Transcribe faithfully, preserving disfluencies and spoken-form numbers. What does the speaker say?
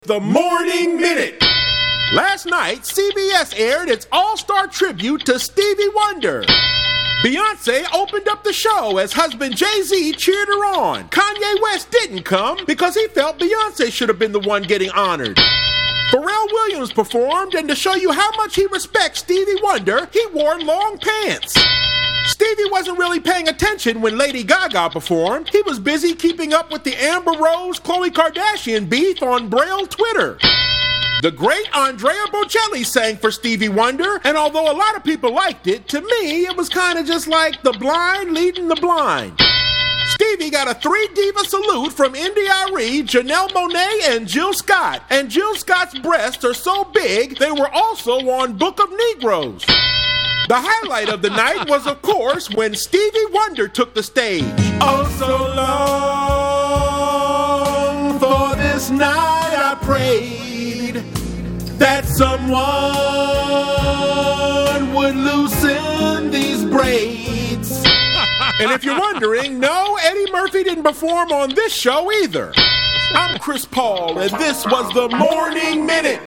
The Morning Minute. Last night, C B S aired its all-star tribute to Stevie Wonder. Beyonce opened up the show as husband Jay-Z cheered her on. Kanye West didn't come because he felt Beyonce should have been the one getting honored. Pharrell Williams performed, and to show you how much he respects Stevie Wonder, he wore long pants. Stevie wasn't really paying attention when Lady Gaga performed. He was busy keeping up with the Amber Rose-Khloe Kardashian beef on Braille Twitter. The great Andrea Bocelli sang for Stevie Wonder, and although a lot of people liked it, to me it was kind of just like the blind leading the blind. Stevie got a three diva salute from India Arie, Janelle Monáe, and Jill Scott. And Jill Scott's breasts are so big, they were also on Book of Negroes. The highlight of the night was, of course, when Stevie Wonder took the stage. Oh, so long for this night I prayed that someone would loosen these braids. And if you're wondering, no, Eddie Murphy didn't perform on this show either. I'm Chris Paul, and this was the Morning Minute.